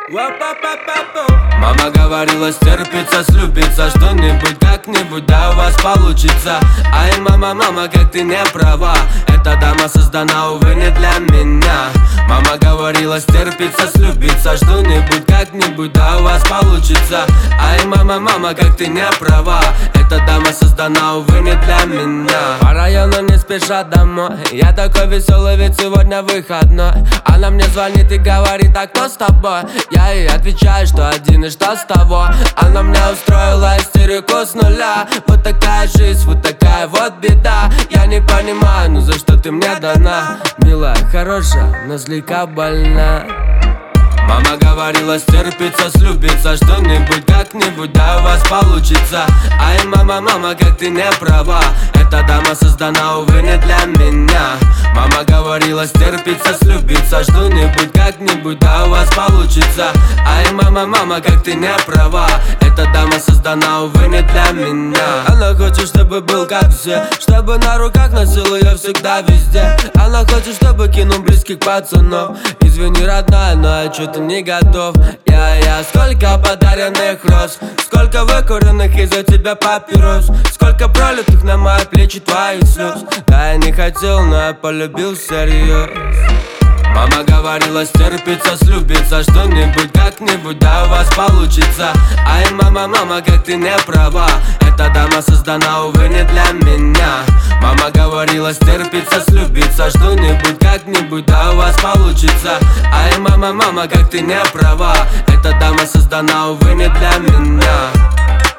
Мама говорила стерпится, слюбится, что-нибудь как-нибудь, да у вас получится. Ай, мама, мама, как ты не права, эта дама создана, увы, не для меня. Мама говорила стерпится, слюбится, что-нибудь как-нибудь, да у вас получится. Ай, мама, мама, как ты не права, эта дама создана, увы, не для меня. По району не спеша домой, я такой веселый, ведь сегодня выходной. Она мне звонит и говорит, а кто с тобой? Я ей отвечаю, что один и что с того. Она мне устроила истерику с нуля. Вот такая жизнь, вот такая вот беда. Я не понимаю, ну за что ты мне дана? Милая, хорошая, но слегка больна. Мама говорила стерпится, слюбится, что-нибудь как-нибудь, да у вас получится. Ай, мама, мама, как ты не права, эта дама создана, увы, не для меня. Мама говорила стерпится, слюбится, что-нибудь как-нибудь, да у вас получится. Ай, мама, мама, как ты не права, эта дама создана, увы, не для меня. Она хочет, чтобы был как все, чтобы на руках носил ее всегда везде. Она хочет, чтобы кинул близких пацанов. Извини, родная, но я что-то не готов. Я сколько подаренных роз, сколько выкуренных из-за тебя папирос, сколько пролитых на мои плечи твоих слез. Да, я не хотел, но я полюбил всерьез. Мама говорила стерпится, слюбится, что-нибудь как-нибудь, да у вас получится. Ай, мама, мама, как ты не права, эта дама создана, увы, не для меня. Мама говорила стерпится, слюбится, что-нибудь как-нибудь, да у вас получится. Ай, мама, мама, как ты не права, эта дама создана, увы, не для меня.